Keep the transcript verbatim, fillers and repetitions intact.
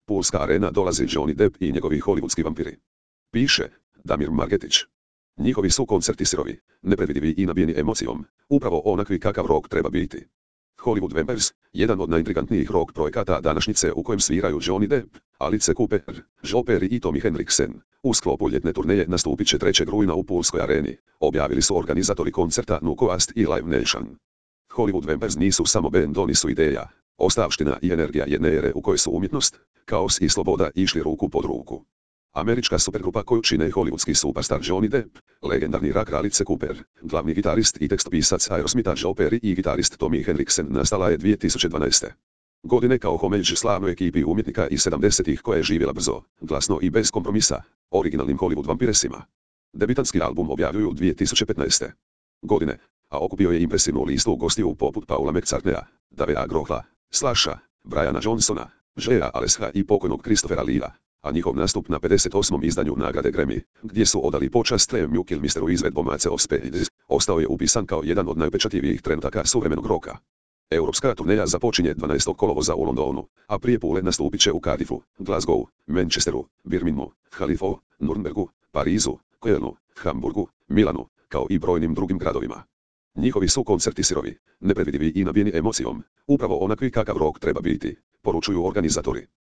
Pulska arena dolazi Johnny Depp i njegovi hollywoodski vampiri. Piše Damir Margetić. Njihovi su koncerti sirovi, nepredvidivi i nabijeni emocijom, upravo onakvi kakav rock treba biti. Hollywood Vampires, jedan od najintrigantnijih rock projekata današnjice u kojem sviraju Johnny Depp, Alice Cooper, Joe Perry i Tommy Henriksen, u sklopu ljetne turneje nastupit će trećeg rujna u Pulskoj areni, objavili su organizatori koncerta Nukoast i Live Nation. Hollywood Vampires nisu samo bend, oni su ideja, ostavština i energija jedne ere u kojoj su umjetnost, kaos i sloboda išli ruku pod ruku. Američka supergrupa koju čine hollywoodski superstar Johnny Depp, legendarni rak Alice Cooper, glavni gitarist i tekstopisac Aerosmitha Joe Perry i gitarist Tommy Henriksen nastala je dvije tisuće dvanaeste. godine kao homeđ slavnoj ekipi umjetnika iz sedamdesetih koja je živjela brzo, glasno i bez kompromisa, originalnim Hollywood vampiresima. Debitanski album objavljuju dvije tisuće petnaeste. godine, a okupio je impresivnu listu gostiju poput Paula McCartneya, Davea Grohla, Slasha, Briana Johnsona, Jaya Alesha i pokojnog Christophera Leea, a njihov nastup na pedeset osmom izdanju nagrade Grammy, gdje su odali počast Trem Kill Misteru izvedbom Ace of Spades, ostao je upisan kao jedan od najupečatljivijih trenutaka suvremenog roka. Europska turneja započinje dvanaestog kolovoza u Londonu, a prije Pule nastupit će u Cardiffu, Glasgowu, Manchesteru, Birminghamu, Halifu, Nürnbergu, Parizu, Kölnu, Hamburgu, Milanu, kao i brojnim drugim gradovima. Njihovi su koncerti sirovi, nepredvidivi i nabijeni emocijom, upravo onakvi kakav rock treba biti, poručuju organizatori.